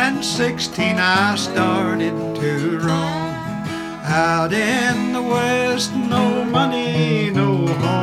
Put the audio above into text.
and 16 I started to roam. Out in the west, no money, no home.